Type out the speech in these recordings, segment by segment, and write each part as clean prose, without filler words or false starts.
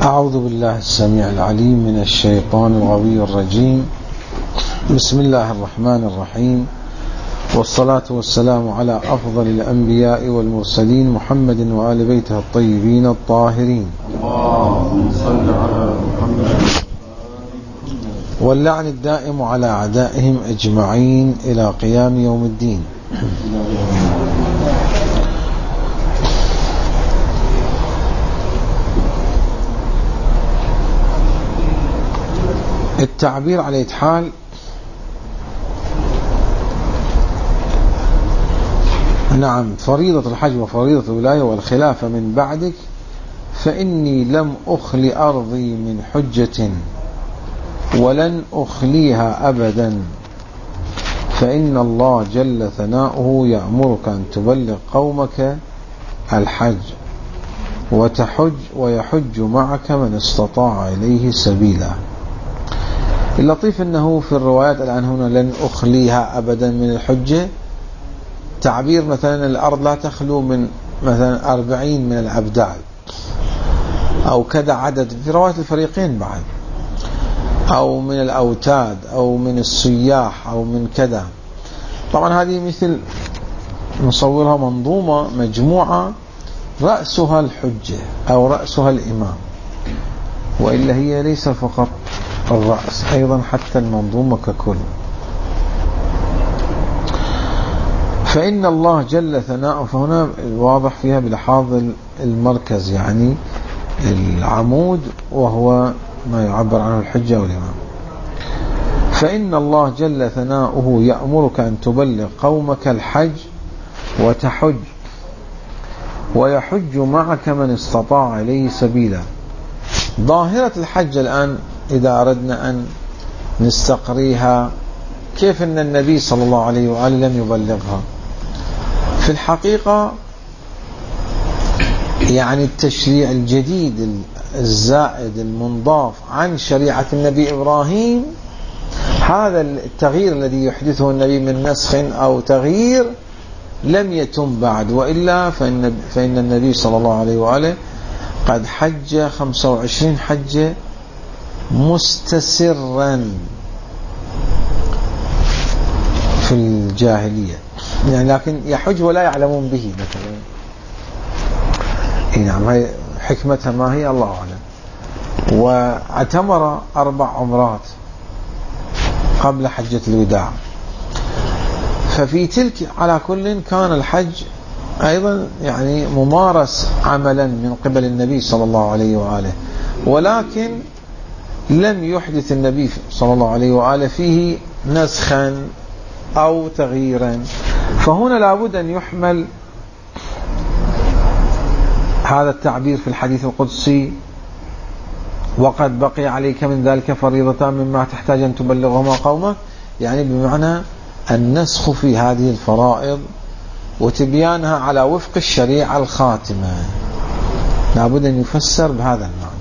أعوذ بالله السميع العليم من الشيطان الغوي الرجيم. بسم الله الرحمن الرحيم، والصلاة والسلام على أفضل الأنبياء والمرسلين محمد وآل بيته الطيبين الطاهرين، اللهم صل على محمد، واللعن الدائم على أعدائهم أجمعين إلى قيام يوم الدين. التعبير على أي حال نعم فريضة الحج وفريضة الولاية والخلافة من بعدك، فإني لم أخل أرضي من حجة ولن أخليها أبدا، فإن الله جل ثناؤه يأمرك أن تبلغ قومك الحج وتحج ويحج معك من استطاع إليه سبيلا. اللطيف أنه في الروايات الآن هنا لن أخليها أبدا من الحجة، تعبير مثلا الأرض لا تخلو من مثلا 40 من الأبدال أو كذا عدد في رواية الفريقين بعد، أو من الأوتاد أو من السياح أو من كذا. طبعا هذه مثل نصورها منظومة مجموعة رأسها الحجة أو رأسها الإمام، وإلا هي ليس فقط الرأس، أيضا حتى المنظومة ككل. فإن الله جل ثناؤه، فهنا واضح فيها بلحاظ المركز يعني العمود، وهو ما يعبر عنه الحجة والإمام. فإن الله جل ثناؤه يأمرك أن تبلغ قومك الحج وتحج ويحج معك من استطاع إليه سبيلا. ظاهرة الحج الآن إذا أردنا أن نستقريها، كيف أن النبي صلى الله عليه وآله لم يبلغها؟ في الحقيقة يعني التشريع الجديد الزائد المنضاف عن شريعة النبي إبراهيم، هذا التغيير الذي يحدثه النبي من نسخ أو تغيير لم يتم بعد، وإلا فإن النبي صلى الله عليه وآله قد حج 25 حجة مستسرا في الجاهلية يعني، لكن يحج ولا يعلمون به مثلا. نعم، هي حكمتها ما هي الله أعلم. واعتمر 4 عمرات قبل حجة الوداع. ففي تلك على كل كان الحج أيضا يعني ممارس عملا من قبل النبي صلى الله عليه وآله، ولكن لم يحدث النبي صلى الله عليه وآله فيه نسخا أو تغييرا. فهنا لابد أن يحمل هذا التعبير في الحديث القدسي: وقد بقي عليك من ذلك فريضتان مما تحتاج أن تبلغهما قومك، يعني بمعنى النسخ في هذه الفرائض وتبيانها على وفق الشريعة الخاتمة، لابد أن يفسر بهذا المعنى.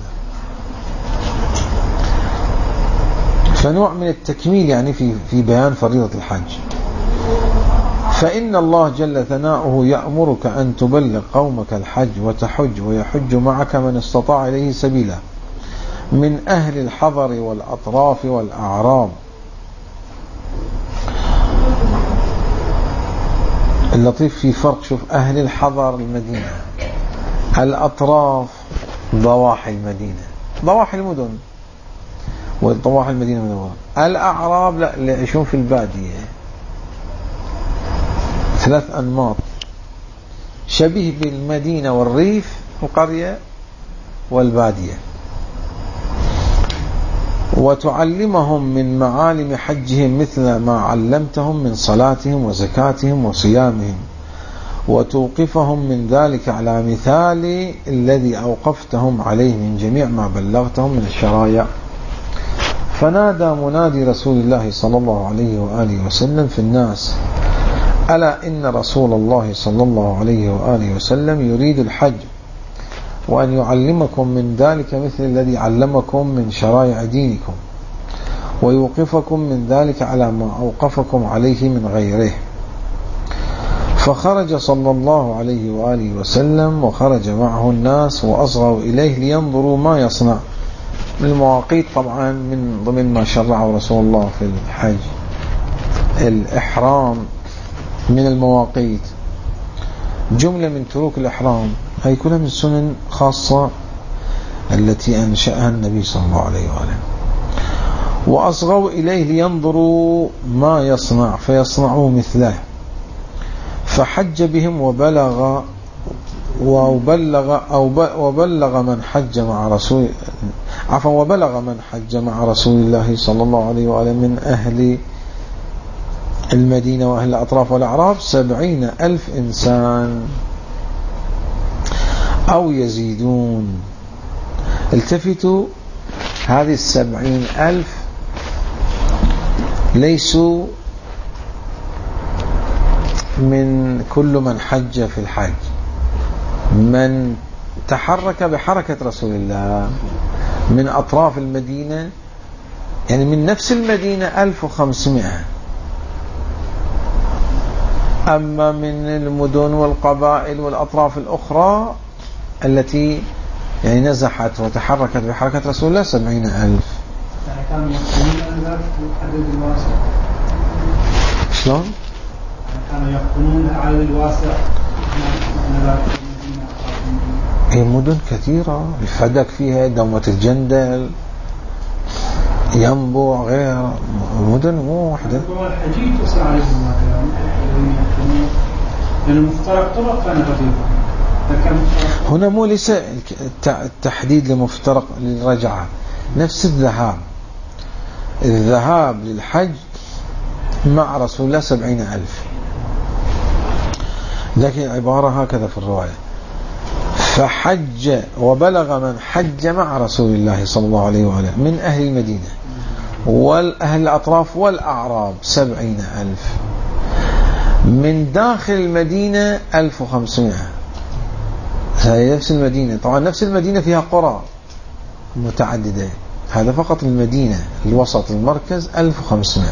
فنوع من التكميل يعني في بيان فريضة الحج. فإن الله جل ثناؤه يأمرك أن تبلغ قومك الحج وتحج ويحج معك من استطاع إليه سبيلا من أهل الحضر والأطراف والأعراب. اللطيف في فرق، شوف، أهل الحضر المدينة، الأطراف ضواحي المدينة، ضواحي المدن وضواحي المدينة المنورة. الأعراب لا، اللي يعيشون في البادية، 3 أنماط شبيه بالمدينة والريف، القرية والبادية. وتعلمهم من معالم حجهم مثل ما علمتهم من صلاتهم وزكاتهم وصيامهم، وتوقفهم من ذلك على مثال الذي أوقفتهم عليه من جميع ما بلغتهم من الشرائع. فنادى منادي رسول الله صلى الله عليه وآله وسلم في الناس: ألا إن رسول الله صلى الله عليه وآله وسلم يريد الحج، وأن يعلمكم من ذلك مثل الذي علمكم من شرائع دينكم، ويوقفكم من ذلك على ما أوقفكم عليه من غيره. فخرج صلى الله عليه وآله وسلم وخرج معه الناس وأصغوا إليه لينظروا ما يصنع. من المواقيت طبعا من ضمن ما شرعه رسول الله في الحج الإحرام من المواقيت، جملة من تروك الإحرام، هي كلها من سنن خاصة التي أنشأها النبي صلى الله عليه وآله. وأصغوا إليه لينظروا ما يصنع فيصنعوا مثله، فحج بهم وبلغ من حج مع رسول الله صلى الله عليه وآله من أهل المدينة وأهل الأطراف والأعراب 70,000 إنسان أو يزيدون. التفتوا، هذه 70,000 ليسوا من كل من حج في الحج، من تحرك بحركة رسول الله من أطراف المدينة، يعني من نفس المدينة 1500. أما من المدن والقبائل والأطراف الأخرى التي يعني نزحت وتحركت بحركة رسول الله 70,000. يعني كانوا يقولون ذلك العدد الواسع. شلون؟ كانوا يقولون العدد الواسع. هي مدن كثيرة، الفدك فيها، دومة الجندل، ينبع، غير مدن مو واحدة. الحجيج تصل عليهم ما لأن المفترق طرق كان غريبا. هنا مو ليس التحديد لمفترق للرجعة، نفس الذهاب للحج مع رسول الله 70,000، لكن عبارة هكذا في الرواية: فحج وبلغ من حج مع رسول الله صلى الله عليه وآله من أهل المدينة والأهل الأطراف والأعراب 70,000، من داخل المدينة 1500. هذه نفس المدينة، طبعا نفس المدينة فيها قرى متعددة، هذا فقط المدينة الوسط المركز 1500.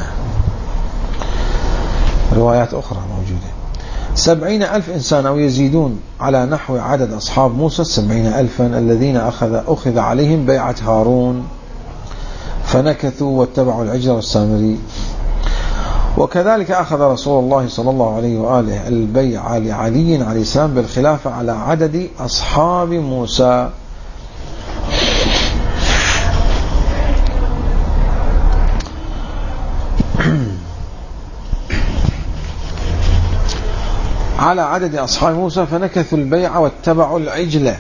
روايات أخرى موجودة. 70,000 إنسان أو يزيدون على نحو عدد أصحاب موسى 70,000 الذين أخذ عليهم بيعة هارون فنكثوا واتبعوا العجل والسامري. وكذلك أخذ رسول الله صلى الله عليه وآله البيعة لعلي عليه السلام بالخلافة على عدد أصحاب موسى. على عدد أصحاب موسى فنكثوا البيعة واتبعوا العجلة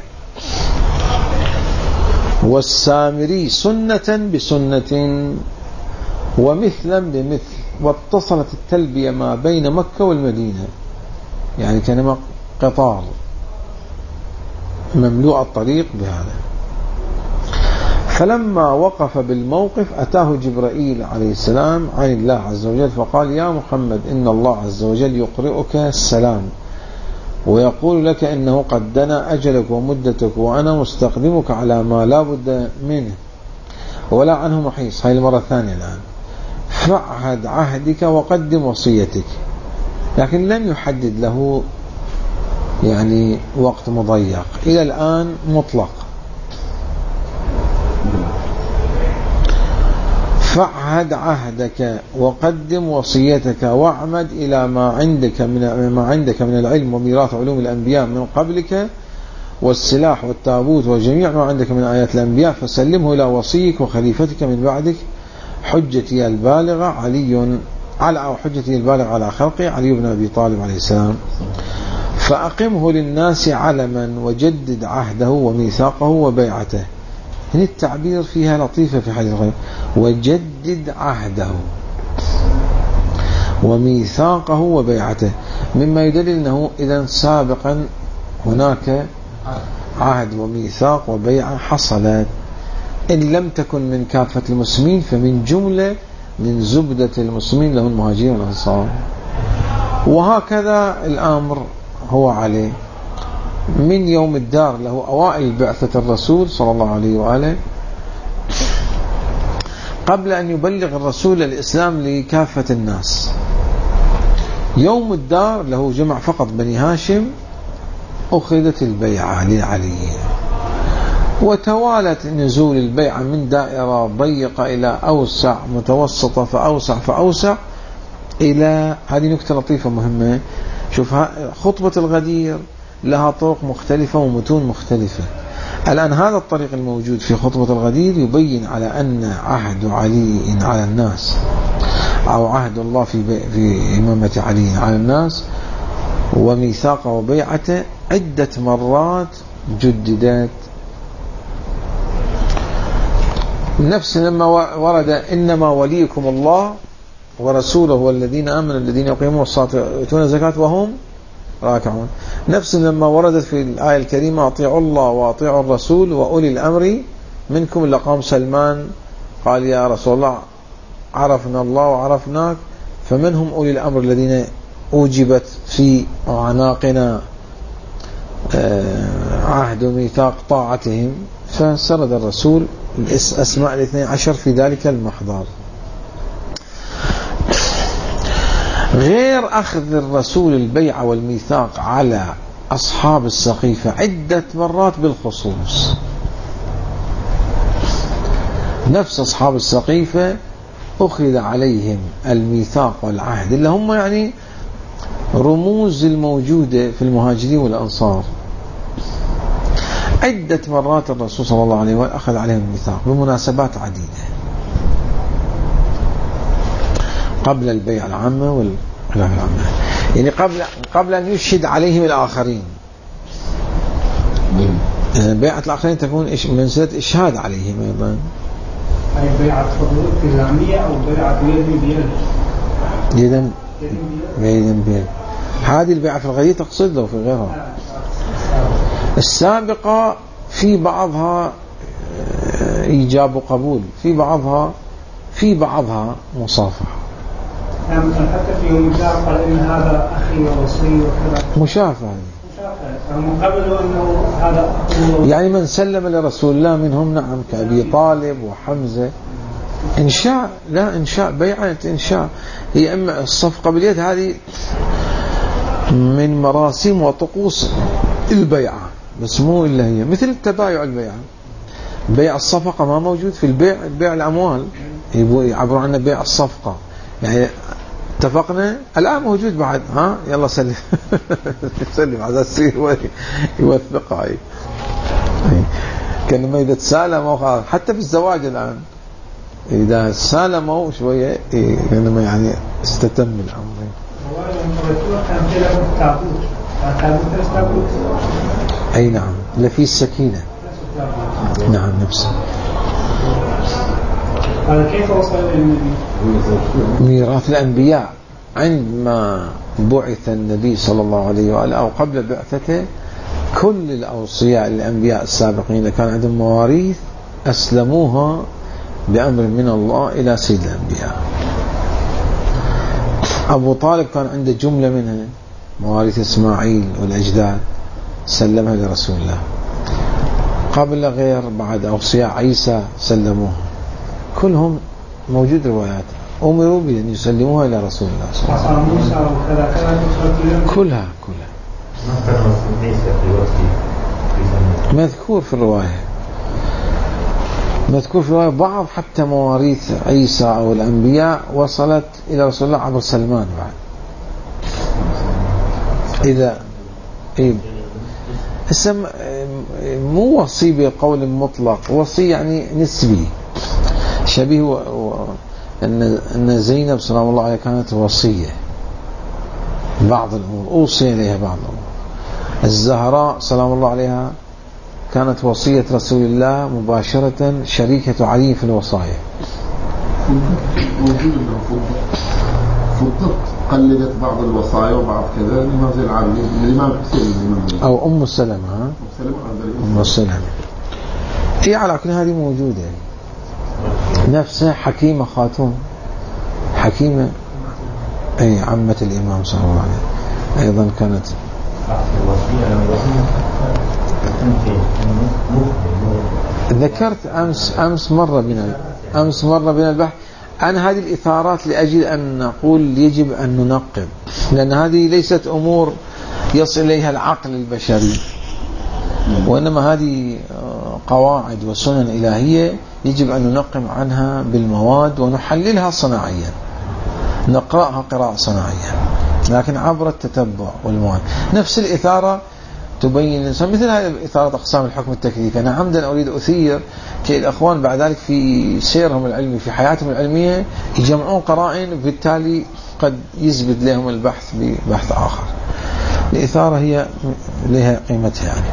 والسامري سنة بسنة ومثلا بمثل، واتصلت التلبية ما بين مكة والمدينة، يعني كان قطار مملوء الطريق بهذا. فلما وقف بالموقف أتاه جبرائيل عليه السلام عن الله عز وجل فقال: يا محمد إن الله عز وجل يقرئك السلام ويقول لك إنه قد دنا أجلك ومدتك وأنا مستقدمك على ما لا بد منه ولا عنه محيص. هاي المرة الثانية الآن. فاعهد عهدك وقدم وصيتك، لكن لم يحدد له يعني وقت مضيق، إلى الآن مطلق. فاعهد عهدك وقدم وصيتك واعمد إلى ما عندك من العلم وميراث علوم الأنبياء من قبلك والسلاح والتابوت وجميع ما عندك من آيات الأنبياء، فسلمه إلى وصيك وخليفتك من بعدك حجتي البالغة على خلقي علي بن أبي طالب عليه السلام، فأقمه للناس علما وجدد عهده وميثاقه وبيعته. هنا التعبير فيها لطيفة في حديث الغيب: وجدد عهده وميثاقه وبيعته، مما يدل أنه إذا سابقا هناك عهد وميثاق وبيعة حصلت، إن لم تكن من كافة المسلمين فمن جملة من زبدة المسلمين لهم المهاجرين والأنصار. وهكذا الأمر هو عليه من يوم الدار له أوائل بعثة الرسول صلى الله عليه وآله، قبل أن يبلغ الرسول الإسلام لكافة الناس. يوم الدار له جمع فقط بني هاشم أخذت البيعة لعلي، وتوالت نزول البيعة من دائرة ضيقة إلى أوسع، متوسطة فأوسع فأوسع، إلى هذه نكتة لطيفة مهمة. شوف خطبة الغدير لها طرق مختلفة ومتون مختلفة. الآن هذا الطريق الموجود في خطبة الغدير يبين على أن عهد علي على الناس، أو عهد الله في إمامة علي على الناس وميثاقه وبيعته عدة مرات جددت. نفس لما ورد إنما وليكم الله ورسوله والذين آمنوا الذين يقيمون الصلاة ويؤتون الزكاة وهم راكعون. نفس لما وردت في الآية الكريمة أطيعوا الله وأطيعوا الرسول وأولي الأمر منكم. لقام سلمان قال يا رسول الله عرفنا الله وعرفناك، فمنهم أولي الأمر الذين أوجبت في أعناقنا عهد وميثاق طاعتهم، فسرد الرسول الأسماء الاثنين عشر في ذلك المحضر. غير أخذ الرسول البيعة والميثاق على أصحاب السقيفة عدة مرات بالخصوص، نفس أصحاب السقيفة أخذ عليهم الميثاق والعهد اللي هم يعني رموز الموجودة في المهاجرين والأنصار. عدة مرات الرسول صلى الله عليه وسلم أخذ عليهم الميثاق بمناسبات عديدة، قبل البيعة العامة والخلافة العامة، يعني قبل أن يشهد عليهم الآخرين. بيعة الآخرين تكون منزلة إشهاد عليهم أيضا. أي بيعة التزامية أو بيعة يدا بيد. هذه البيعة في الغدير تقصد له في غيرها. السابقة في بعضها إيجاب وقبول، في بعضها مصافحة. يعني حتى في يوم الدار قال إن هذا أخي ووصي وكذا، مشافهة مقابل أنه هذا يعني من سلم لرسول الله منهم نعم كأبي طالب وحمزة. إنشاء لا إنشاء بيعة إنشاء هي أما الصفقة باليد هذه من مراسم وطقوس البيعة، بس مو إلا هي مثل التبايع. البيعة بيع الصفقة ما موجود في البيع، بيع الأموال يعبروا عنه بيع الصفقة، يعني اتفقنا الآن موجود بعد ها يلا سلم سلم على السير يوثقها. كان ما إذا تسالموا حتى في الزواج الآن إذا سالموا شوية إنما يعني استتم الأمر. أي نعم لفي السكينة نعم نفسه. كيف وصل النبي؟ ميراث الأنبياء عندما بعث النبي صلى الله عليه وآله أو قبل بعثته كل الأوصياء الأنبياء السابقين كان عندهم مواريث أسلموها بأمر من الله إلى سيد الأنبياء. أبو طالب كان عنده جملة منها مواريث إسماعيل والأجداد سلمها لرسول الله. قبل غير بعد أوصياء عيسى سلموها، كلهم موجود روايات أمروا بأن يسلموها إلى رسول الله صلى الله عليه وسلم. كلها مذكور في الرواية بعض حتى مواريث عيسى أو الأنبياء وصلت إلى رسول الله عبر سلمان بعد. إذا مو وصي بقول مطلق، وصي يعني نسبي شبيه أن زينب سلام الله عليها كانت وصية بعض الأمور أوصي إليها بعض الأمور. الزهراء سلام الله عليها كانت وصية رسول الله مباشرة شريكة علي في الوصايا. فضت قلدت بعض الوصايا وبعض كذا الإمام زين العابدين الإمام حسين أو أم سلمة أم سلمة هي على كل هذه موجودة. نفسها حكيمة خاتون حكيمة أي عمة الإمام صلى الله عليه أيضا كانت. ذكرت أمس مرة بنا البحث عن هذه الإثارات لأجل أن نقول يجب أن ننقب لأن هذه ليست أمور يصل إليها العقل البشري، وإنما هذه قواعد وسنن إلهية يجب أن ننقم عنها بالمواد ونحللها صناعيا، نقرأها قراءة صناعية لكن عبر التتبع والمواد. نفس الإثارة تبين الإنسان، مثل هذه إثارة أقسام الحكم التكليفي. أنا عمدا أريد أثير كي الأخوان بعد ذلك في سيرهم العلمي في حياتهم العلمية يجمعون قرائن، بالتالي قد يزبد لهم البحث ببحث آخر. الإثارة هي لها قيمتها يعني.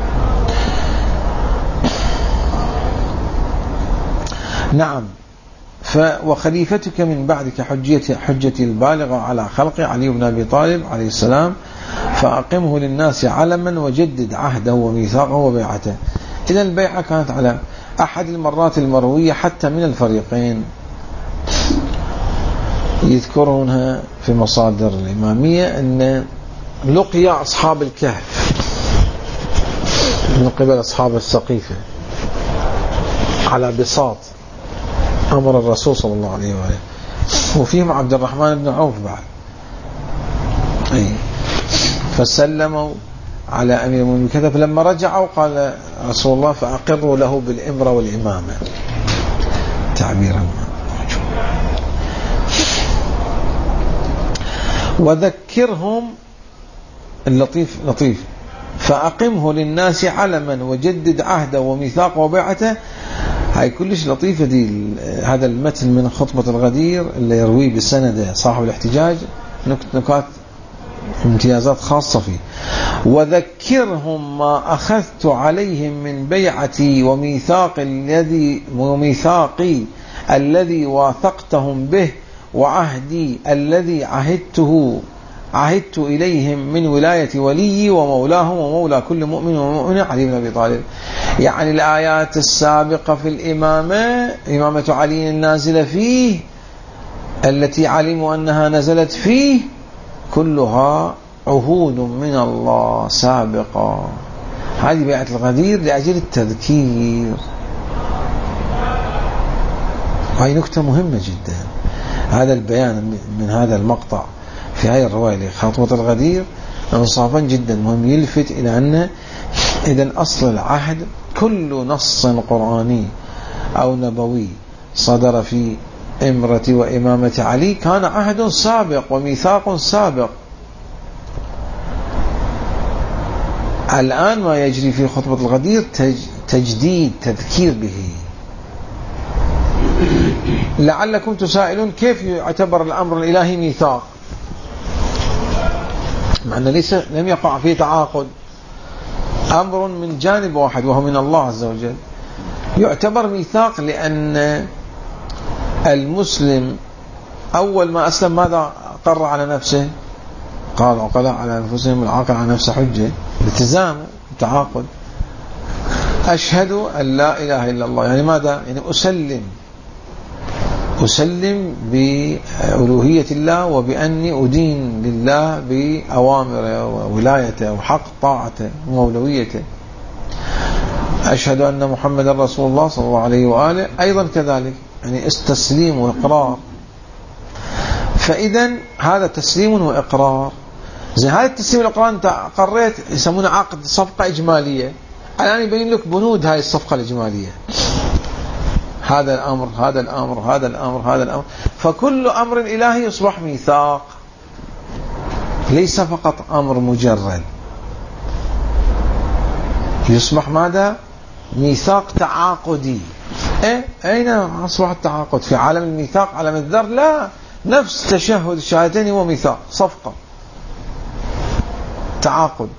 نعم. وخليفتك من بعدك حجتي البالغة على خلقه علي بن أبي طالب عليه السلام، فأقمه للناس علما وجدد عهده وميثاقه وبيعته. إذا البيعة كانت على أحد المرات المروية حتى من الفريقين، يذكرونها في مصادر الإمامية أن لقي أصحاب الكهف من قبل أصحاب السقيفة على بساط أمر الرسول صلى الله عليه وآله، وفيهم عبد الرحمن بن عوف بعد. فسلموا على أمير المؤمنين كذا، فلما رجعوا قال رسول الله فأقروا له بالإمرة والإمامة، تعبيرا. وذكرهم اللطيف لطيف، فأقمه للناس علما وجدد عهده وميثاقه وبيعته. هاي كلش لطيفة دي. هذا المتن من خطبة الغدير اللي يرويه بسنده صاحب الاحتجاج، نكات امتيازات خاصة فيه. وذكرهم ما أخذت عليهم من بيعتي وميثاقي الذي واثقتهم به، وعهدي الذي عهدت إليهم من ولاية ولي ومولاهم ومولى كل مؤمن ومؤمنة علي بن أبي طالب. يعني الآيات السابقة في الإمامة، إمامة علي النازلة فيه التي علموا أنها نزلت فيه، كلها عهود من الله سابقة. هذه بيعة الغدير لأجل التذكير. وهي نكتة مهمة جدا. هذا البيان من هذا المقطع في هذه الرواية خطوة الغدير انصافا جدا مهم، يلفت إلى أن إذن أصل العهد كل نص قرآني أو نبوي صدر في إمرة وإمامة علي كان عهد سابق وميثاق سابق. الآن ما يجري في خطبة الغدير تجديد تذكير به. لعلكم تسائلون كيف يعتبر الأمر الإلهي ميثاق، مع أنه لم يقع فيه تعاقد، أمر من جانب واحد وهو من الله عز وجل. يعتبر ميثاق لأن المسلم أول ما أسلم ماذا قر على نفسه؟ قال عقلاء على أنفسهم العاقل على نفسه حجة، التزام تعاقد. أشهد أن لا إله إلا الله، يعني ماذا؟ يعني أسلم بألوهية الله وبأني أدين لله بأوامره وولايته وحق طاعته ومولويته. أشهد أن محمد رسول الله صلى الله عليه وآله، أيضا كذلك يعني استسليم وإقرار. فإذا هذا تسليم وإقرار. زي هذا التسليم والإقرار أنت قريت، يسمونه عقد صفقة إجمالية. الآن يبين لك بنود هاي الصفقة الإجمالية، هذا الأمر هذا الأمر هذا الأمر هذا الأمر. فكل أمر إلهي يصبح ميثاق، ليس فقط أمر مجرد، يصبح ماذا؟ ميثاق تعاقدي. أين أصبح التعاقد؟ في عالم الميثاق عالم الذر؟ لا، نفس تشهد الشهادتين هو ميثاق، صفقة، تعاقد.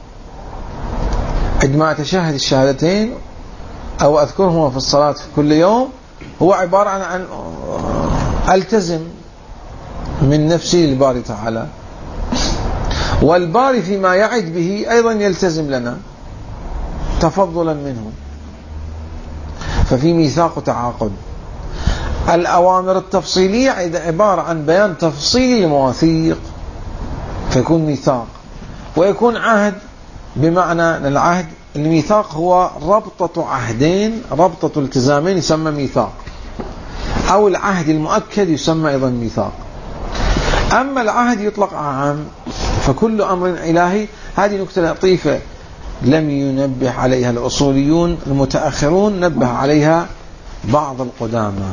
عندما أتشهد الشهادتين أو أذكرهما في الصلاة في كل يوم، هو عبارة عن ألتزم من نفسي للباري تعالى، والباري فيما يعد به أيضا يلتزم لنا تفضلا منه. ففي ميثاق تعاقد. الأوامر التفصيلية عبارة عن بيان تفصيلي لمواثيق، فيكون ميثاق. ويكون عهد، بمعنى العهد الميثاق هو ربطة عهدين، ربطة التزامين يسمى ميثاق، أو العهد المؤكد يسمى أيضا ميثاق. أما العهد يطلق عام، فكل أمر إلهي. هذه نكتة لطيفة لم ينبه عليها الأصوليون المتأخرون، نبه عليها بعض القدامى،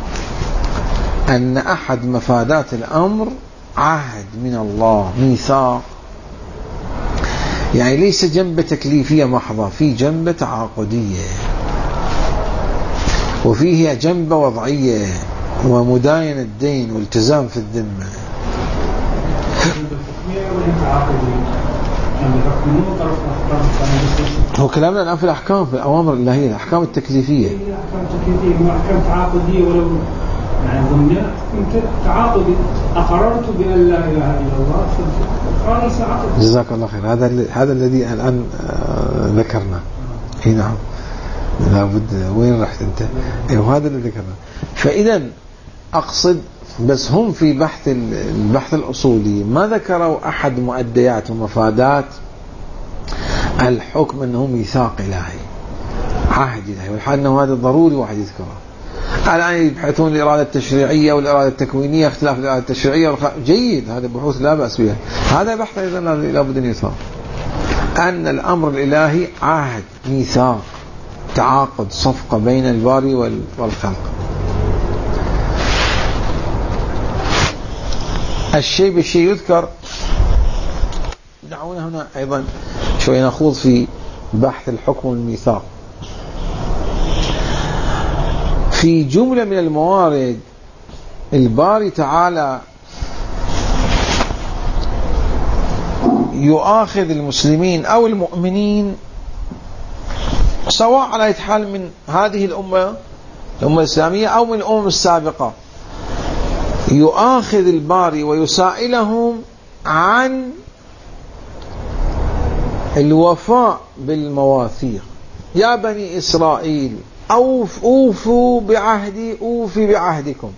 أن أحد مفادات الأمر عهد من الله، ميثاق، يعني ليس جنبة تكليفية محضة، في جنبة تعاقدية، وفيه جنبة وضعية ومداين الدين والتزام في الذمة. هو كلامنا الآن في الأحكام، في الأوامر اللهية، الأحكام التكليفية. أحكام تكليفية وأحكام تعاقدية، ولو يعني ضمنها تعاقد أقررت بأن لا إله إلا الله قال سأعقد. جزاك الله خير. هذا الذي الآن ذكرنا. نعم، لابد. وين رحت أنت؟ وهذا الذي ذكرنا. فإذا أقصد بس هم في البحث الأصولي ما ذكروا أحد مؤديات ومفادات الحكم أنه ميثاق إلهي، عهد إلهي، والحال أنه هذا ضروري واحد يذكره. الآن يبحثون الإرادة التشريعية والإرادة التكوينية، اختلاف الإرادة التشريعية جيد، هذا بحوث لا بأس بها. هذا بحث أيضا لابد أن يثار أن الأمر الإلهي عهد، ميثاق، تعاقد، صفقة بين الباري والخلق. الشيء بالشيء يذكر. دعونا هنا أيضا شوي نخوض في بحث الحكم والميثاق. في جملة من الموارد الباري تعالى يؤاخذ المسلمين أو المؤمنين سواء على حال من هذه الأمة الإسلامية أو من الأمم السابقة، يؤاخذ الباري ويسائلهم عن الوفاء بالمواثيق. يا بني إسرائيل أوفوا بعهدي أوفي بعهدكم،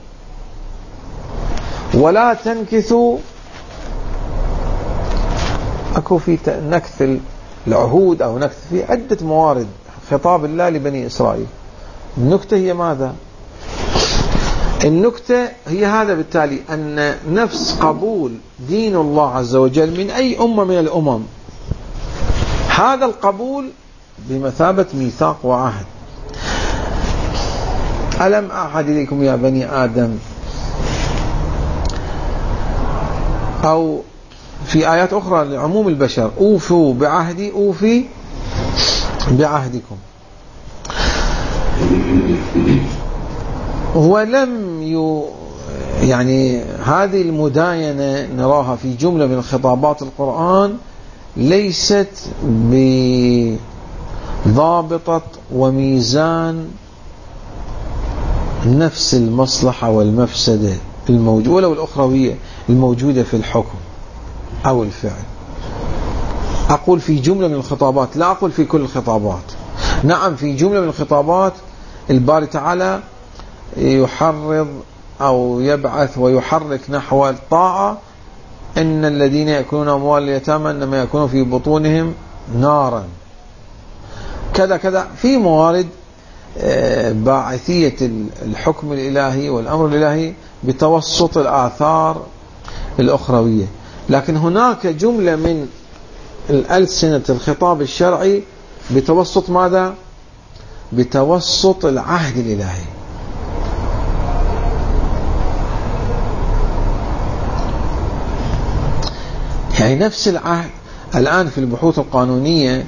ولا تنكثوا. أكو في نكث العهود أو نكث في عدة موارد خطاب الله لبني إسرائيل. النكتة هي ماذا؟ النكتة هي هذا، بالتالي أن نفس قبول دين الله عز وجل من أي أمة من الأمم، هذا القبول بمثابة ميثاق وعهد. ألم أعهد إليكم يا بني آدم، أو في آيات أخرى لعموم البشر، أوفوا بعهدي أوفي بعهدكم. ولم يعني هذه المداينة نراها في جملة من خطابات القرآن ليست بضابطة وميزان نفس المصلحة والمفسدة الموجودة ولو الأخروية الموجودة في الحكم أو الفعل. أقول في جملة من الخطابات، لا أقول في كل الخطابات. نعم، في جملة من الخطابات الباري تعالى يحرض أو يبعث ويحرك نحو الطاعة. إن الذين يأكلون أموال اليتامى إنما يكونوا في بطونهم نارا، كذا كذا، في موارد باعثية الحكم الإلهي والأمر الإلهي بتوسط الآثار الأخروية. لكن هناك جملة من الألسنة الخطاب الشرعي بتوسط ماذا؟ بتوسط العهد الإلهي. يعني نفس العهد. الآن في البحوث القانونية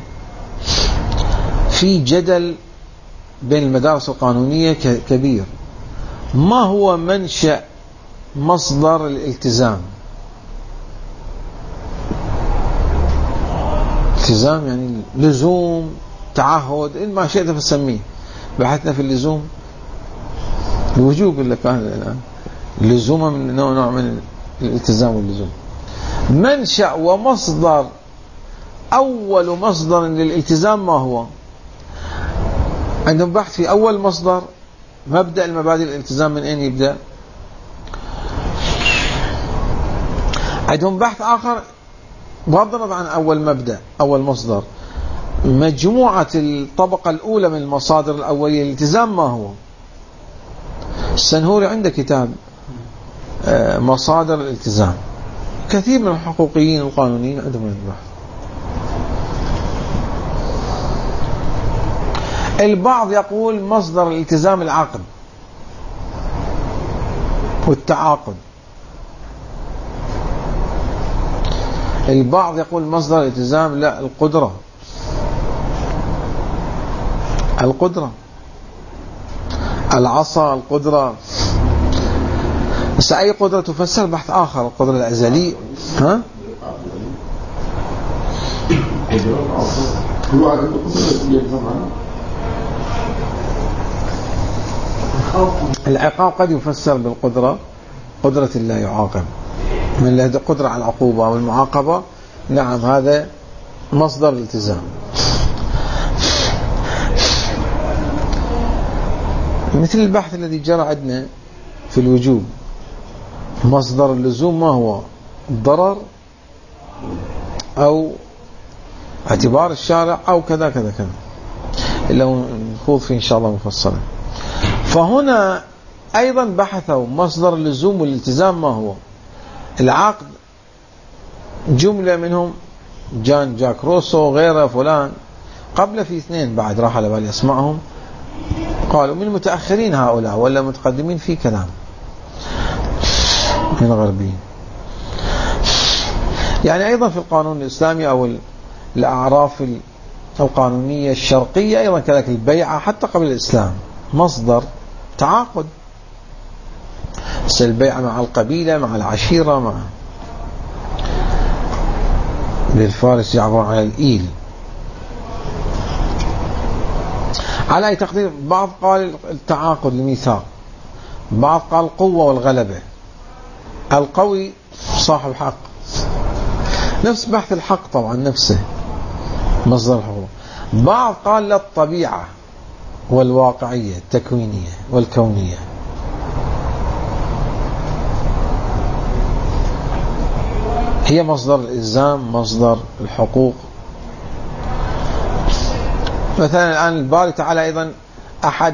في جدل بين المدارس القانونية كبير. ما هو منشأ مصدر الالتزام؟ التزام يعني لزوم، تعهد، ما شئت فسميه. بحثنا في اللزوم، الوجوب اللي كان الآن لزومه من نوع من الالتزام واللزوم. منشأ ومصدر، أول مصدر للالتزام ما هو؟ عندهم بحث في أول مصدر، مبدأ المبادئ الالتزام من أين يبدأ؟ عندهم بحث آخر بغض النظر عن أول مبدأ أول مصدر، مجموعة الطبقة الأولى من المصادر الأولية الالتزام ما هو؟ السنهوري عنده كتاب مصادر الالتزام. كثير من الحقوقيين القانونيين عندهم البحث. البعض يقول مصدر الالتزام العقد والتعاقد. البعض يقول مصدر الالتزام لا، القدرة العصا، القدرة. بس أي قدرة تفسر بحث آخر، القدرة الأزلية. ها؟ العقاب قد يفسر بالقدرة، قدرة الله يعاقب، من له قدرة على العقوبة أو المعاقبة. نعم، هذا مصدر الالتزام. مثل البحث الذي جرى عندنا في الوجوب، مصدر اللزوم ما هو؟ الضرر أو اعتبار الشارع أو كذا كذا كذا، اللي نخوض فيه إن شاء الله مفصلا. فهنا أيضا بحثوا مصدر اللزوم والالتزام ما هو؟ العقد جملة منهم جان جاك روسو غيره فلان، قبل في اثنين بعد راح على بالي اسمعهم، قالوا من متأخرين هؤلاء ولا متقدمين في كلام من الغربيين. يعني أيضا في القانون الإسلامي أو الأعراف القانونية الشرقية أيضا كذلك البيعة حتى قبل الإسلام مصدر تعاقد. البيعة مع القبيلة، مع العشيرة، مع للفارس يعبر على الإيل. على أي تقدير، بعض قال التعاقد الميثاق، بعض قال القوة والغلبة، القوي صاحب حق، نفس بحث الحق طبعا نفسه مصدر الحقوق. بعض قال للطبيعة والواقعية التكوينية والكونية. هي مصدر الإلزام، مصدر الحقوق. مثلا الآن الباري تعالى أيضا أحد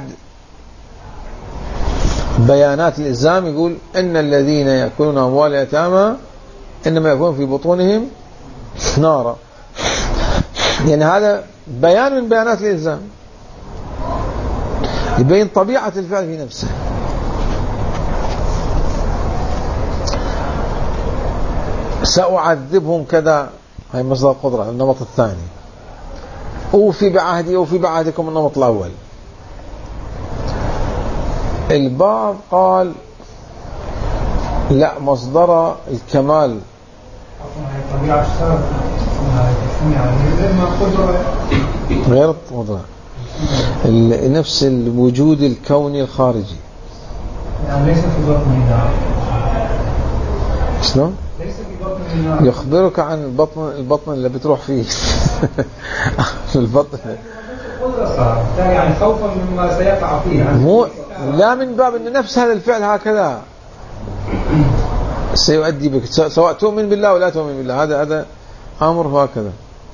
بيانات الإلزام يقول إن الذين يأكلون أموال اليتامى إنما يكون في بطونهم نارا. يعني هذا بيان من بيانات الإلزام، يبين طبيعة الفعل في نفسه. سأعذبهم كذا، هي مصدر القدرة، النمط الثاني. أوفي بعهدي أوفي بعهدكم، النمط الأول. البعض قال لا، مصدر الكمال غير القدرة، نفس الوجود الكوني الخارجي. يعني ليس في بطن شلون؟ يخبرك عن البطن اللي بتروح فيه. البطن يعني خوفا مما سيقع فيه، مو لا من باب أن نفس هذا الفعل هكذا سيؤدي بك، سواء تؤمن بالله ولا تؤمن بالله، هذا أمر هكذا.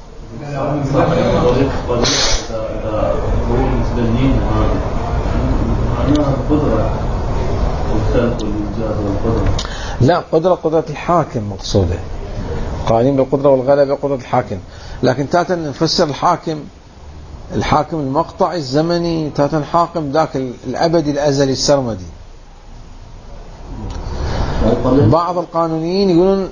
لا، قدرة الحاكم مقصودة، قائلين بالقدرة والغلبة قدرة الحاكم. لكن تاتا نفسر الحاكم المقطع الزمني، تاتا الحاكم ذاك الأبدي الأزلي السرمدي. بعض القانونيين يقولون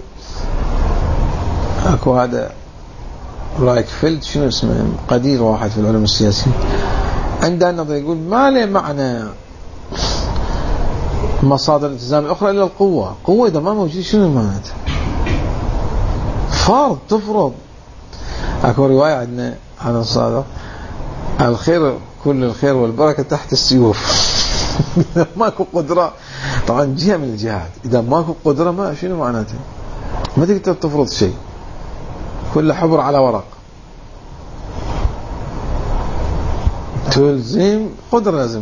اكو هذا رايكفيلد، شنو اسمه، قدير واحد في العلوم السياسية، عنده نظر يقول ما له معنى مصادر الالتزام الأخرى إلا القوة. قوة إذا ما موجود شنو معناته؟ فرض تفرض. أكو رواية عندنا عن الصادق، الخير كل الخير والبركة تحت السيوف. إذا ماكو قدرة، طبعا جهة من الجهات، إذا ماكو قدرة ما شنو معناته؟ ما تقدر تفرض شيء، كل حبر على ورق. تلزم قدرة لازم.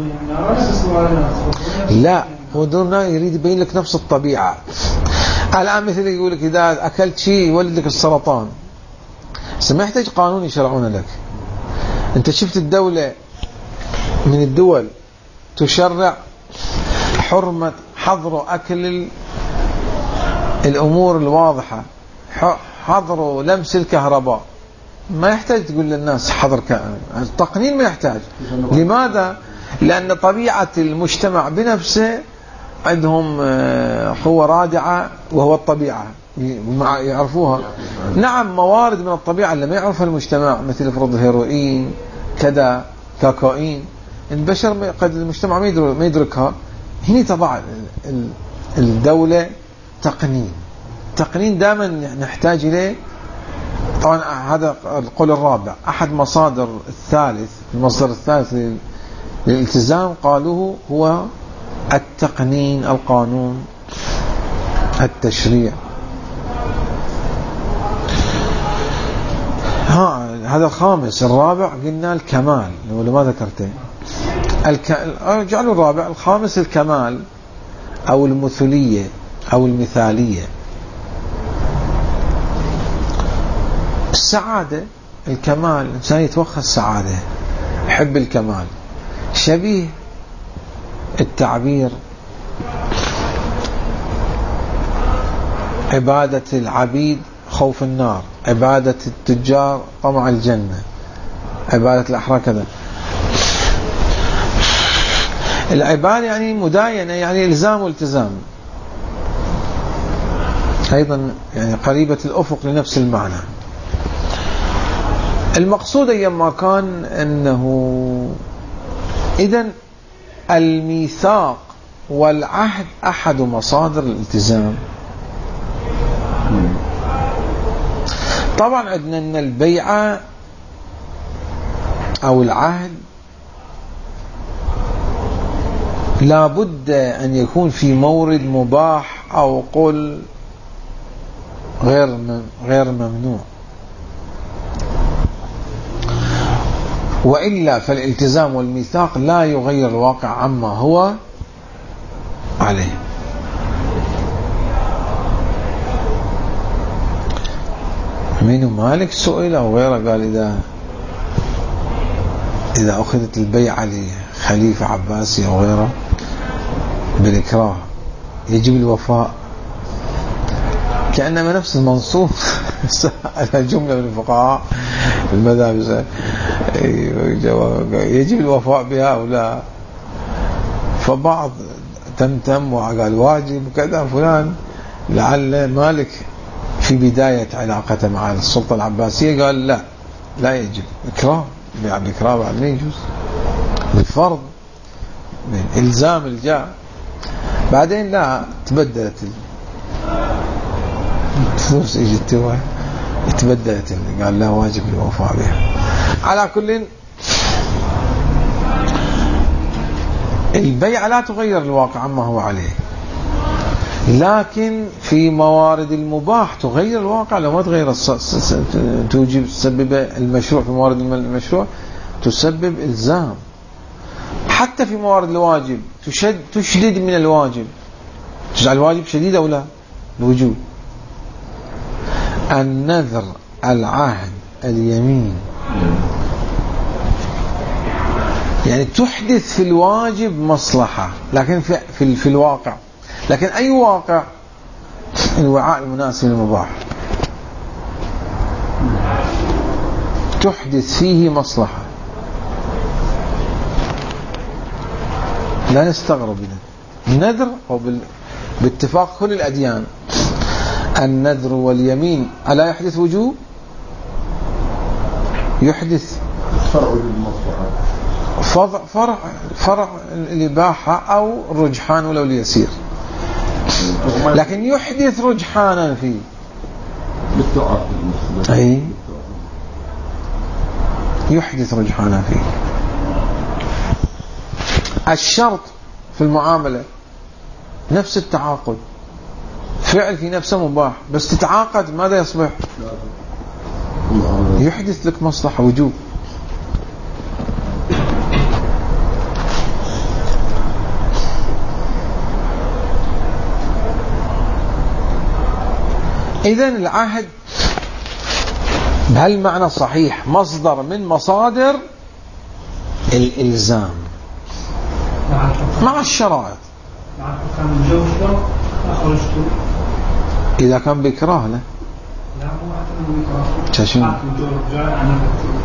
لا، قدرنا يريد يبين لك نفس الطبيعة. الآن مثل يقول لك إذا أكلت شيء يولد لك السرطان، ما يحتاج قانون يشرعون لك. أنت شفت الدولة من الدول تشرع حظروا أكل الأمور الواضحة، حظروا لمس الكهرباء، ما يحتاج تقول للناس حظر التقنين، ما يحتاج. لماذا؟ لأن طبيعة المجتمع بنفسه عندهم قوة رادعة وهو الطبيعة يعرفوها. نعم موارد من الطبيعة اللي ما يعرفها المجتمع مثل فرض الهيروين كذا كاكاين، البشر قد المجتمع ما يدركها. هنا تضع الدولة تقنين دائما نحتاج إليه. طبعا هذا القول الرابع، أحد مصادر المصدر الثالث للالتزام قالوه هو التقنين، القانون، التشريع. هذا الخامس. الرابع قلنا الكمال، ولا ما ذكرته؟ جعلوا الرابع. الخامس الكمال أو المثلية أو المثالية. السعادة، الكمال، الإنسان يتوخى السعادة، يحب الكمال. شبيه التعبير عبادة العبيد خوف النار، عبادة التجار طمع الجنة، عبادة الأحرار كذا. العبادة يعني مداينة، يعني إلزام والتزام، أيضا يعني قريبة الأفق لنفس المعنى. المقصود أيما كان أنه إذن الميثاق والعهد أحد مصادر الالتزام. طبعا عندنا أن البيعة أو العهد لا بد أن يكون في مورد مباح أو قل غير ممنوع، وإلا فالالتزام والميثاق لا يغير الواقع عما هو عليه. منو مالك سئل أو غيره قال إذا أخذت البيعة لخليفة عباسي أو غيره بالإكراه يجب الوفاء، كأنما نفس المنصوص على جملة من الفقهاء المذاهب يجب الوفاء بها أو لا. فبعض تمتم وقال واجب وكذا فلان، لعل مالك في بداية علاقته مع السلطة العباسية قال لا يجب إكراه، بالإكراه بعد ما يجوز، بالفرض من إلزام الجاء. بعدين لا تبدلت الفلوس اجت تبدلت، قال لا واجب الوفاء بها. على كل البيعة لا تغير الواقع عما هو عليه، لكن في موارد المباح تغير الواقع. لو ما تغير توجب تسبب المشروع في موارد المشروع تسبب إلزام. حتى في موارد الواجب تشدد من الواجب، تجعل الواجب شديد أو لا الوجوب. النذر، العهد، اليمين، يعني تحدث في الواجب مصلحة، لكن في الواقع، لكن أي واقع؟ الوعاء المناسب للمباح تحدث فيه مصلحة. لا نستغرب النذر هو باتفاق كل الأديان النذر واليمين ألا يحدث وجوب؟ يحدث فرع الإباحة أو الرجحان ولو ليسير، لكن يحدث رجحانا فيه. أي يحدث رجحانا فيه. الشرط في المعاملة نفس التعاقد، فعل في نفسه مباح، بس تتعاقد ماذا يصبح؟ يحدث لك مصلحة، وجوب. إذن العهد بهالمعنى صحيح مصدر من مصادر الإلزام مع الشرائط. مع حكام الجو شلون أخرجته؟ إذا كان بإكراه له. لا مو حتى بإكراه. شاشون. حاكم الجو رجع أنا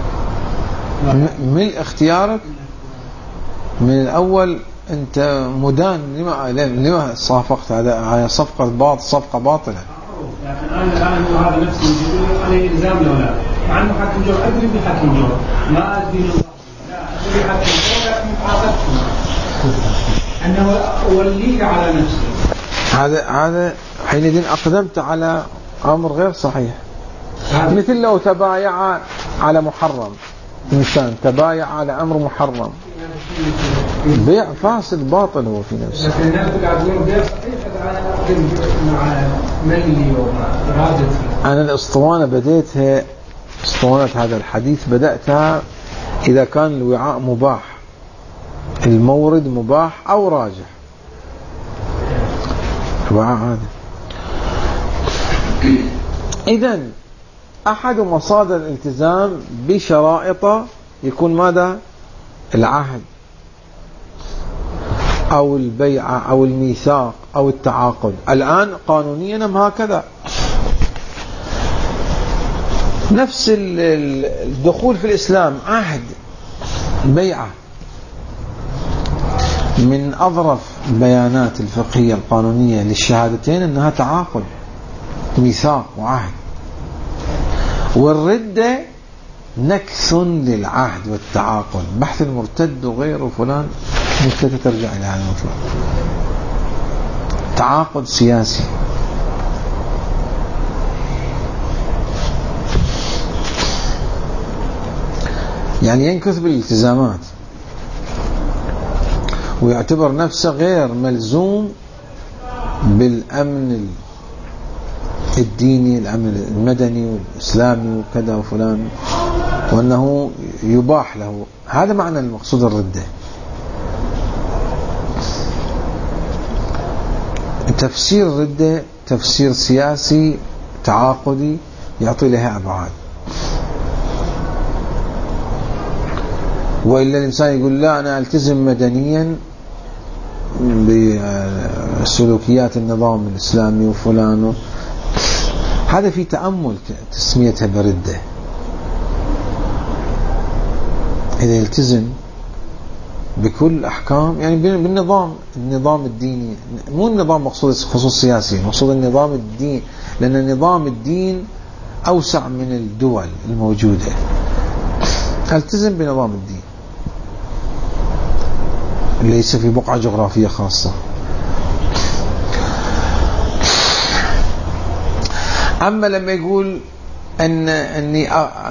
من اختيارك من الأول أنت مدان لما صافقت على صفقة باطلة. يعني أنا الآن هذا نفسي يقول عليه إلزام لو لا، مع أنه حاكم جور أدري بحاكم جور ما أدري لا أدري حاكم جور لكن متعاطفت أنه أوليه على نفسي. هذا حينئذ أقدمت على أمر غير صحيح. مثل لو تبايع على محرم، إنسان تبايع على أمر محرم، بيع فاسد باطل هو في نفسه. لكن الناس قاعد يقولون بيع صحيح، أنا أقدم مع ملي ومع إرادتي. أنا الأسطوانة بديتها، أسطوانة هذا الحديث بدأتها إذا كان الوعاء مباح، المورد مباح أو راجح. الوعاء هذا إذن أحد مصادر الالتزام بشرائط يكون ماذا؟ العهد أو البيعة أو الميثاق أو التعاقد. الآن قانونيا هكذا. نفس الدخول في الإسلام عهد، بيعة. من أظرف البيانات الفقهية القانونية للشهادتين أنها تعاقد، ميثاق وعهد. والردة نكث للعهد والتعاقد، بحث المرتد وغيره فلان مرتد ترجع إلى هذا المطلق. تعاقد سياسي. يعني ينكث بالالتزامات ويعتبر نفسه غير ملزوم بالأمن الديني، الأمن المدني والإسلامي وكذا وفلان، وأنه يباح له. هذا معنى المقصود الردة. تفسير الردة تفسير سياسي تعاقدي يعطي لها أبعاد. وإلا الإنسان يقول لا أنا ألتزم مدنيا بسلوكيات النظام الإسلامي وفلان، هذا في تأمل تسميتها بردة. إذا يلتزم بكل أحكام يعني بالنظام، النظام الديني، مو النظام مقصود خصوص سياسي، مقصود النظام الدين، لأن نظام الدين أوسع من الدول الموجودة. التزم بنظام الدين ليس في بقعة جغرافية خاصة. أما لما يقول أني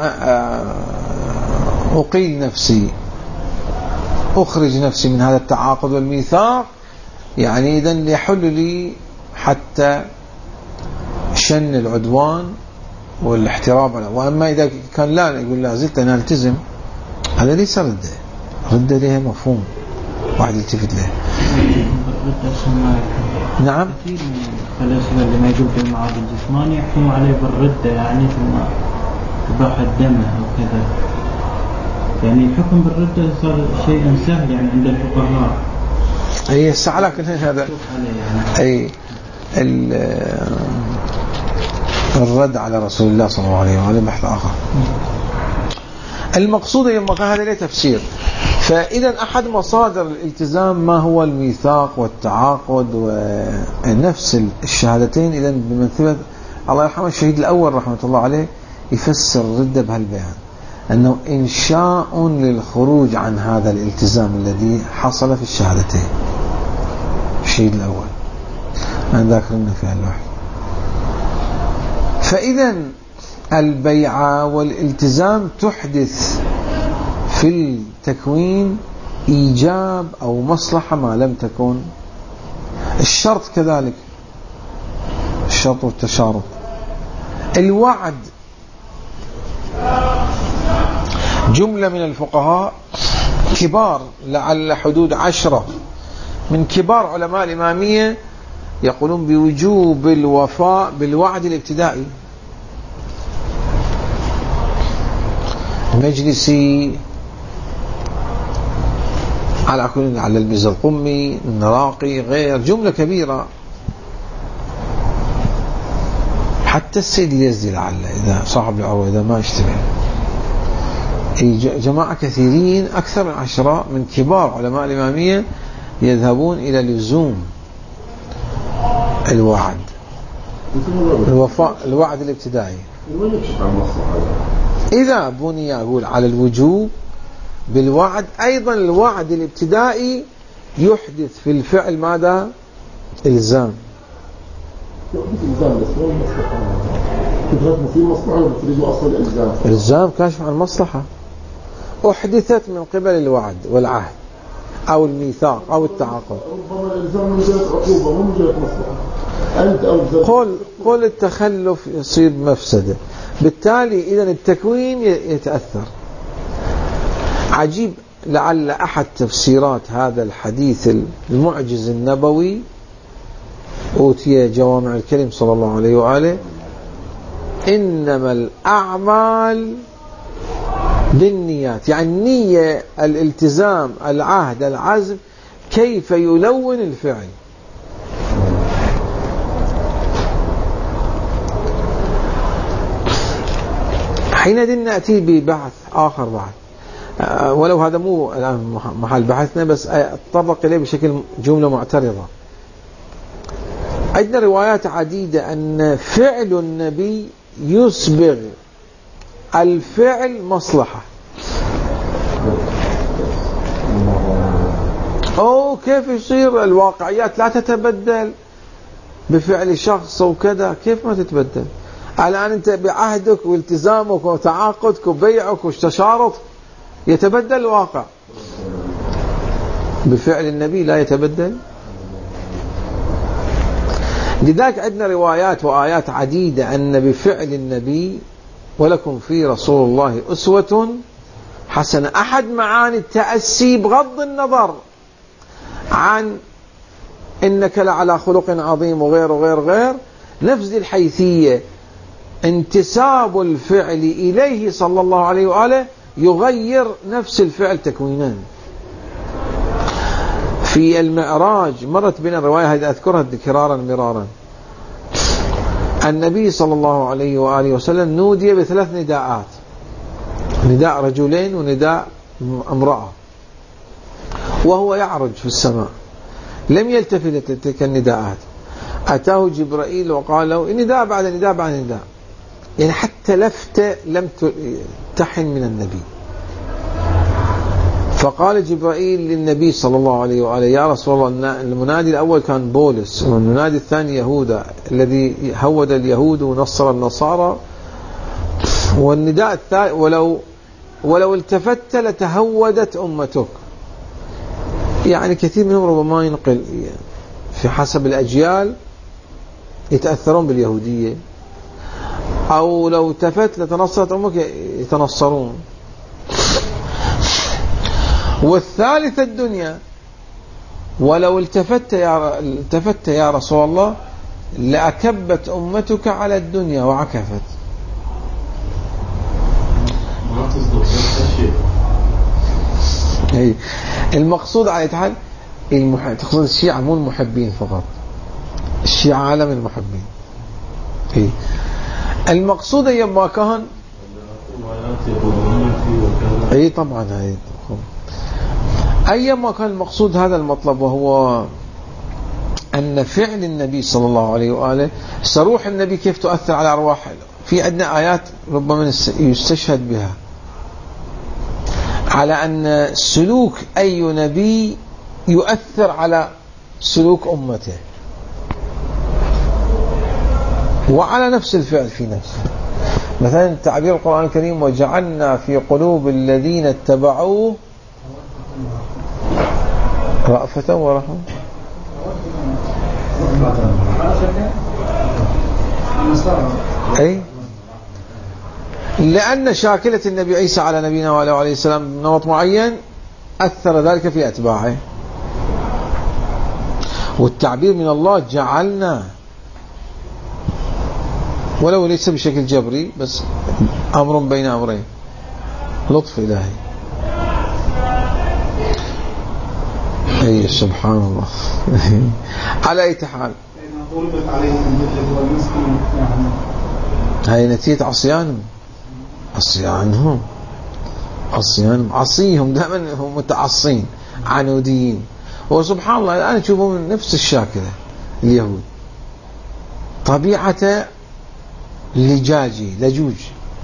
أقيل نفسي، أخرج نفسي من هذا التعاقد والميثاق، يعني إذن يحل لي حتى شن العدوان والاحتراب. وأما إذا كان لا يقول لا زلت أنا ألتزم، هذا ليس ردة. ردة لها مفهوم واحد يلتفت له. نعم. كثير من الفلاسفة اللي ما يقول بالمعاد الجسماني يحكم عليه بالردة، يعني ثم إباحة دمه أو كذا. يعني الحكم بالردة صار شيئا سهل يعني عند الفقهاء. أي الساعة، لكن هذا أي الرد على رسول الله صلى الله عليه وآله بحث آخر. المقصود يوم كان هذا له تفسير. فإذا أحد مصادر الالتزام ما هو الميثاق والتعاقد ونفس الشهادتين. إذا بمثابة الله يرحمه الشهيد الأول رحمة الله عليه يفسر الردة بهالبيان، أنه إنشاء للخروج عن هذا الالتزام الذي حصل في الشهادتين. الشهيد الأول أنا ذاكرنا في اللوحة. فإذا البيعة والالتزام تحدث في التكوين إيجاب أو مصلحة ما لم تكن. الشرط كذلك، الشرط والتشارط. الوعد، جملة من الفقهاء كبار لعل حدود 10 من كبار علماء الإمامية يقولون بوجوب الوفاء بالوعد الابتدائي. مجلسي على كل، على البزرقمي، النراقي، غير جملة كبيرة، حتى السيد اليزدي لعل إذا صاحب العروة إذا ما اشتبه. جماعة كثيرين أكثر من 10 من كبار علماء الإمامية يذهبون إلى لزوم الوعد، الوعد الابتدائي. إذا بني أقول على الوجوب بالوعد، أيضا الوعد الابتدائي يحدث في الفعل ماذا؟ إلزام. الإلزام كاشف عن المصلحة، أحدثت من قبل الوعد والعهد أو الميثاق أو التعاقد. ربما الإلزام من جهة عقوبة مو من جهة مصلحة. قل التخلف يصير مفسدة، بالتالي إذن التكوين يتأثر. عجيب، لعل أحد تفسيرات هذا الحديث المعجز النبوي أوتي جوامع الكلم صلى الله عليه وآله: إنما الأعمال بالنيات، يعني النية، الالتزام، العهد، العزم، كيف يلون الفعل. حينئذ نأتي ببحث آخر بعد، ولو هذا مو الآن محل بحثنا، بس أتطرق إليه بشكل جملة معترضة. عندنا روايات عديدة أن فعل النبي يسبغ الفعل مصلحة. أو كيف يصير الواقعيات لا تتبدل بفعل شخص وكذا؟ كيف ما تتبدل؟ الآن أنت بعهدك والتزامك وتعاقدك وبيعك واستشارتك يتبدل الواقع، بفعل النبي لا يتبدل. لذلك عندنا روايات وآيات عديدة أن بفعل النبي ولكم في رسول الله أسوة حسنة. أحد معاني التأسي بغض النظر عن إنك لعلى خلق عظيم وغير وغير غير، نفس الحيثية انتساب الفعل إليه صلى الله عليه وآله يغير نفس الفعل تكوينا. في المعراج مرت بنا الرواية هذه أذكرها تكرارا مرارا، النبي صلى الله عليه وآله وسلم نودي ب3 نداءات: نداء رجلين ونداء امرأة، وهو يعرج في السماء لم يلتفت تلك النداءات. أتاه جبرائيل وقال له نداء بعد نداء بعد نداء، يعني حتى لفتة لم تحن من النبي. فقال جبرائيل للنبي صلى الله عليه وآله: يا رسول الله، المنادي الأول كان بولس، والمنادي الثاني يهوذا الذي هود اليهود ونصر النصارى، والنداء الثالث ولو التفت لتهودت أمتك. يعني كثير منهم ربما ينقل في حسب الأجيال يتأثرون باليهودية، أو لو التفت لتنصرت أمك يتنصرون. والثالث الدنيا: ولو التفت يا رسول الله لأكبت أمتك على الدنيا وعكفت. ما تصدق الشيء. المقصود على حال تقصد الشيعة مو المحبين فقط، الشيعة عالم المحبين. المقصود أيما كان طبعا أيما كان المقصود هذا المطلب، وهو أن فعل النبي صلى الله عليه وآله، سروح النبي كيف تؤثر على أرواح. في عندنا آيات ربما يستشهد بها على أن سلوك أي نبي يؤثر على سلوك أمته وعلى نفس الفعل في نفسه. مثلا تعبير القرآن الكريم: وجعلنا في قلوب الذين اتبعوه رأفة ورحمة. أي لأن شاكلة النبي عيسى على نبينا وعليه عليه السلام نمط معين أثر ذلك في أتباعه. والتعبير من الله جعلنا، ولو ليس بشكل جبري، بس أمر بين أمرين، لطف إلهي. أي سبحان الله. على أي حال ضربت عليهم الذلة والمسكين هاي نتيجة عصيانهم عصيهم دائما هم متعصين عنوديين. وسبحان الله الآن تشوفون نفس الشاكلة اليهود طبيعة لجوج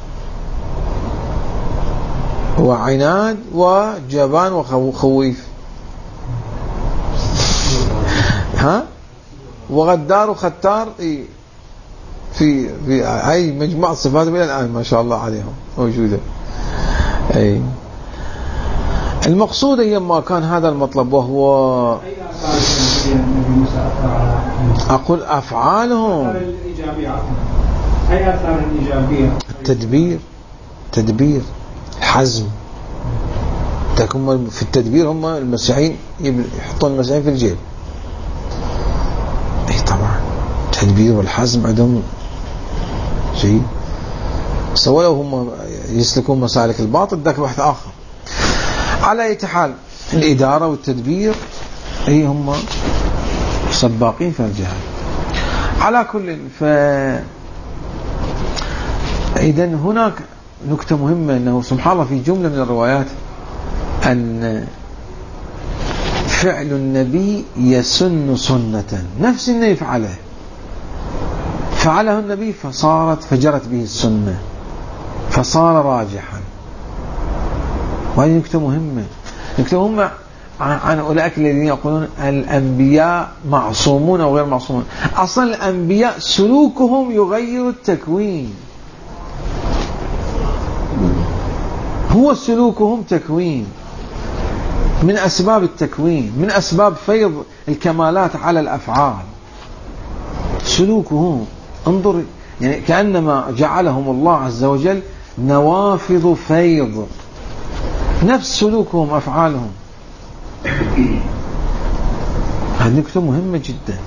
وعناد وجبان وخويف وغدار وختار في أي مجموعة صفات إلى الآن ما شاء الله عليهم موجودة. أي المقصود هي ما كان هذا المطلب وهو أقول أفعالهم أي آثار الإيجابية التدبير الحزم تكون في التدبير. هم المسيحيين يحطون المسيحيين في الجيب. اي طبعا التدبير والحزم عندهم شيء سواء لو هم يسلكون مسالك الباطل ذاك بحث آخر. على أي حال الإدارة والتدبير هي هم سباقين في الجهاد. على كل إذن هناك نكتة مهمة أنه سبحان الله في جملة من الروايات أن فعل النبي يسن سنة نفس النبي فعله النبي فجرت به السنة فصار راجحا. وهذه نكتة مهمة عن أولئك الذين يقولون الأنبياء معصومون أو غير معصومون. أصلا الأنبياء سلوكهم يغير التكوين. هو سلوكهم تكوين من أسباب التكوين من أسباب فيض الكمالات على الأفعال. سلوكهم انظر يعني كأنما جعلهم الله عز وجل نوافذ فيض نفس سلوكهم أفعالهم. هذه نكتة مهمة جدا.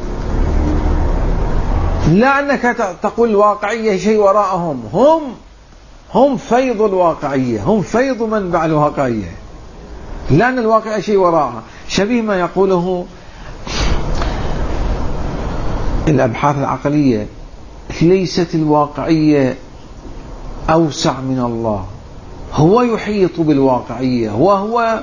لا أنك تقول الواقعية شيء وراءهم. هم فيض الواقعية هم فيض منبع الواقعية. لأن الواقعية شيء وراءها شبيه ما يقوله الأبحاث العقلية. ليست الواقعية أوسع من الله. هو يحيط بالواقعية وهو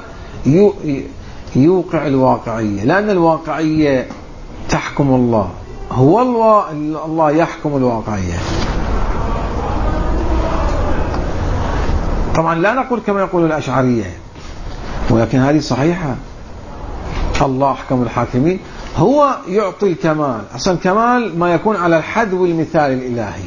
يوقع الواقعية. لأن الواقعية تحكم الله. هو الله يحكم الواقعية. طبعا لا نقول كما يقول الأشعرية ولكن هذه صحيحة. الله أحكم الحاكمين. هو يعطي الكمال. أصلا كمال ما يكون على الحد والمثال الإلهي.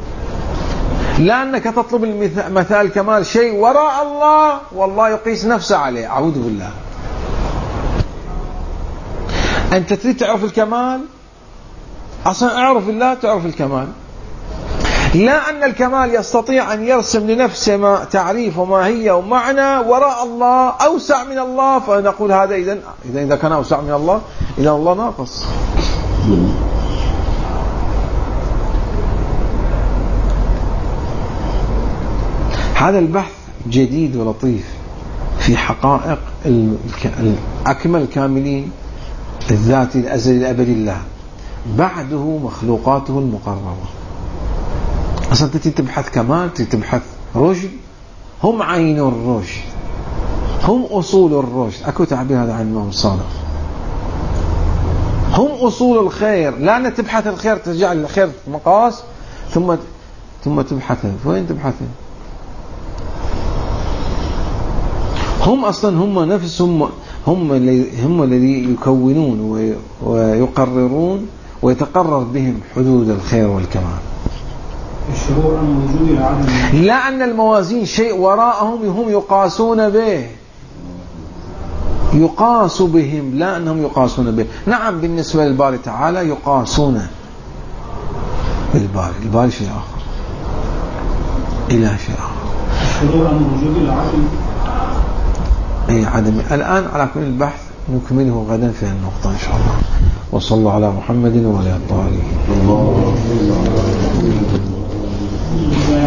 لأنك تطلب مثال كمال شيء وراء الله والله يقيس نفسه عليه. أعوذ بالله. أنت تريد تعرف الكمال أصلا أعرف الله تعرف الكمال. لا أن الكمال يستطيع أن يرسم لنفسه ما تعريف وماهية ومعنى وراء الله أوسع من الله فنقول هذا إذا كان أوسع من الله إذا الله ناقص. هذا البحث جديد ولطيف في حقائق الأكمل الكاملين الذات الأزلي الأبدي الله بعده مخلوقاته المقربة. أصلا تبحث كمال تبحث رشد. هم عين الرشد هم أصول الرشد. أكو تعبير هذا عن الإمام الصادق. هم أصول الخير. لا تبحث الخير تجعل الخير مقاس ثم تبحثه. وين تبحثه؟ هم أصلا هم نفسهم هم الذي يكونون ويقررون ويتقرر بهم حدود الخير والكمال. الشروع موجود العدم. لا أن الموازين شيء وراءهم هم يقاسون به. يقاس بهم لا أنهم يقاسون به. نعم بالنسبة للباري تعالى يقاسون بالباري. الباري شيء آخر إله شيء آخر. الشروع موجود العدم. أي عدم. الآن على كل البحث نكمله غدا في النقطة إن شاء الله. وصلى الله على محمد وعلى آله.